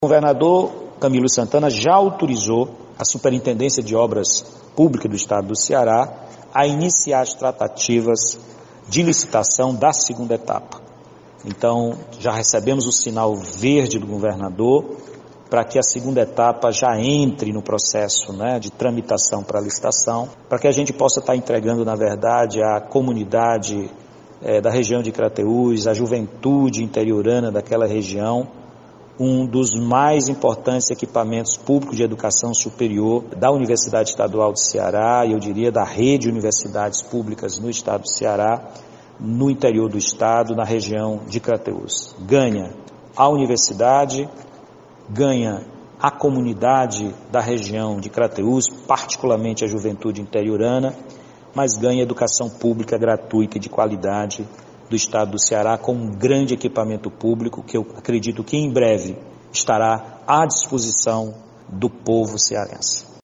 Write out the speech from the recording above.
O governador Camilo Santana já autorizou a Superintendência de Obras Públicas do Estado do Ceará a iniciar as tratativas de licitação da segunda etapa. Então, já recebemos o sinal verde do governador para que a segunda etapa já entre no processo, de tramitação para a licitação, para que a gente possa estar entregando, na verdade, à comunidade da região de Crateús, à juventude interiorana daquela região, um dos mais importantes equipamentos públicos de educação superior da Universidade Estadual do Ceará, e eu diria da rede de universidades públicas no estado do Ceará, no interior do estado, na região de Crateús. Ganha a universidade, ganha a comunidade da região de Crateús, particularmente a juventude interiorana, mas ganha educação pública gratuita e de qualidade do estado do Ceará com um grande equipamento público que eu acredito que em breve estará à disposição do povo cearense.